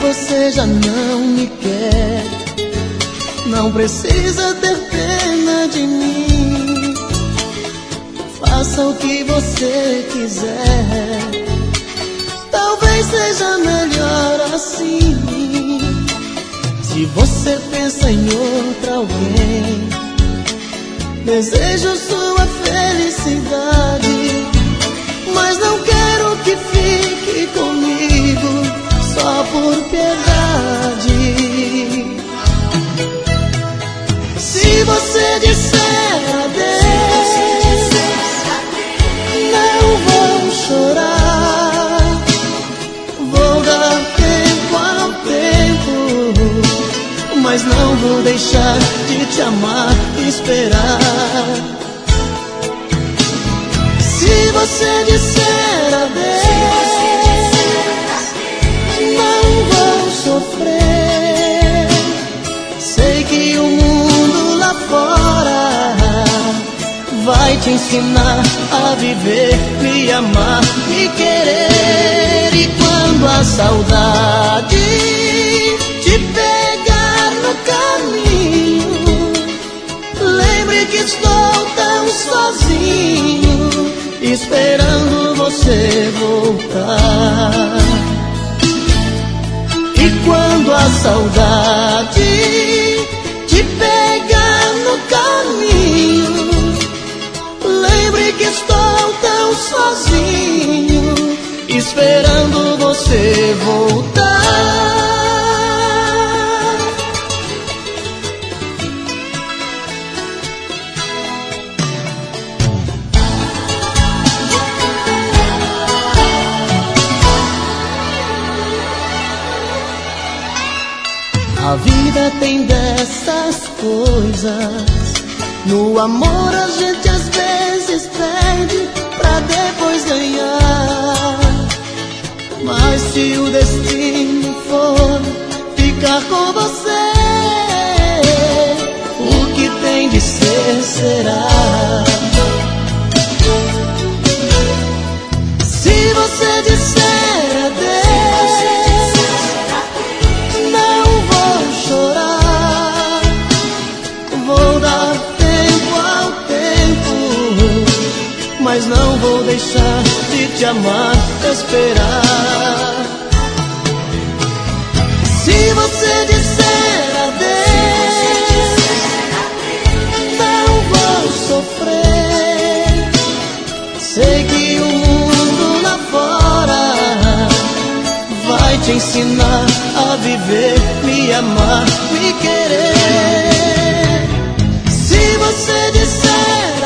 você já não me quer, não precisa ter pena de mim. Faça o que você quiser, talvez seja melhor assim. Se você pensa em outra alguém, desejo sua felicidade, mas não quero que fique comigo só por piedade. Se você disser adeus, não vou chorar, vou dar tempo ao tempo, mas não vou deixar de te amar e esperar. Se você disser adeus, não vou sofrer. Sei que o mundo lá fora vai te ensinar a viver, me amar, me querer. E quando a saudade te pegar no caminho, lembre que estou tão sozinho, esperando você voltar. E quando a saudade te pegar no caminho, lembre que estou tão sozinho, esperando você voltar. A vida tem dessas coisas, no amor a gente às vezes perde pra depois ganhar. Mas se o destino for ficar com você, o que tem de ser será. Se você disser adeus, não vou chorar, vou dar tempo ao tempo, mas não vou deixar de te amar, esperar. Se você disser adeus, não vou sofrer. Sei que o mundo lá fora vai te ensinar a viver, me amar, me querer. Se você disser